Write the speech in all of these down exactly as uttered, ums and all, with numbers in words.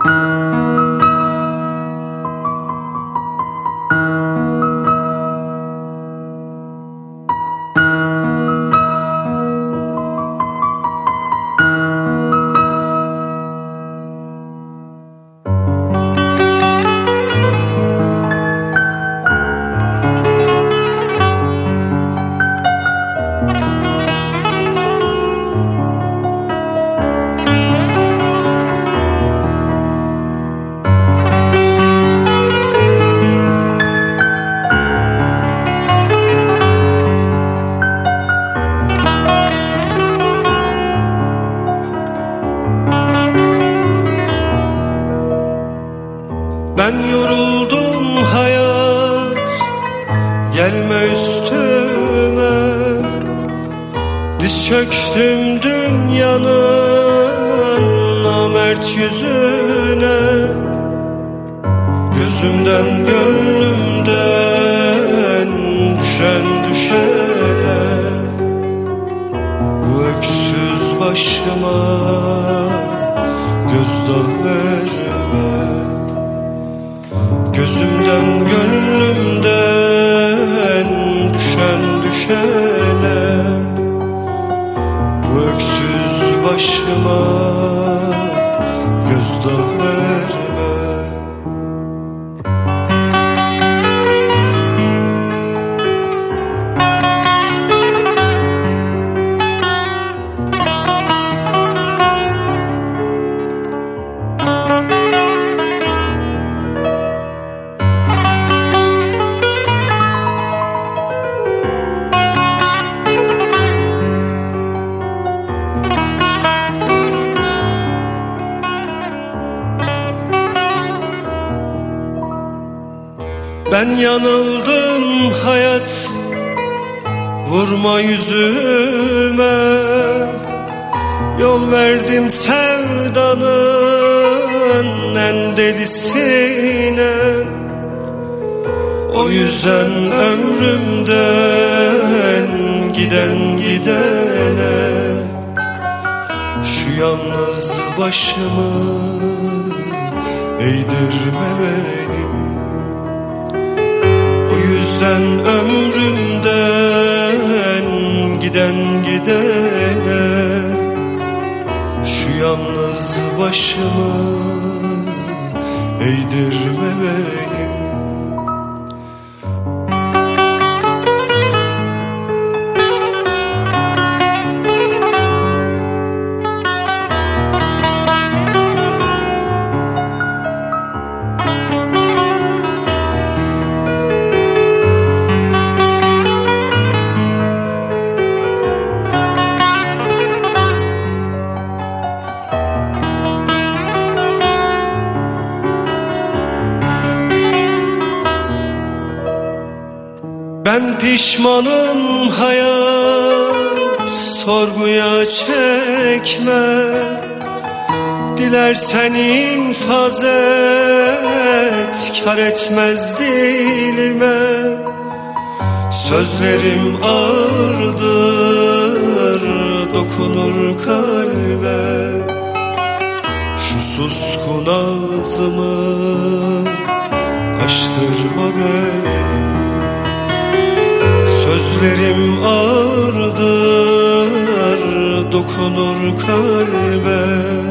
Ben yoruldum hayat, gelme üstüme. Diz çöktüm dünyanın namert yüzüne. Gözümden gönlümden düşen düşene. Bu öksüz başıma gözdağı verme. Gözümden gönlümden düşen düşene. Bu öksüz başıma gözdağı verme. Ben yanıldım hayat, vurma yüzüme. Yol verdim sevdanın en delisine. O yüzden ömrümden giden gidene. Şu yalnız başımı eğdirme benim. O yüzden ömrümden giden gidene. Şu yalnız başımı eğdirme benim. Ben pişmanım hayat, sorguya çekme. Dilersen infaz et, kar etmez dilime. Sözlerim ağırdır, dokunur kalbe. Şu suskun ağzımı açtırma benim. Sözlerim ağırdır, dokunur kalbe.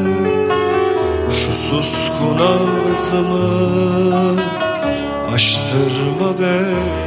Şu suskun ağzımı açtırma beni.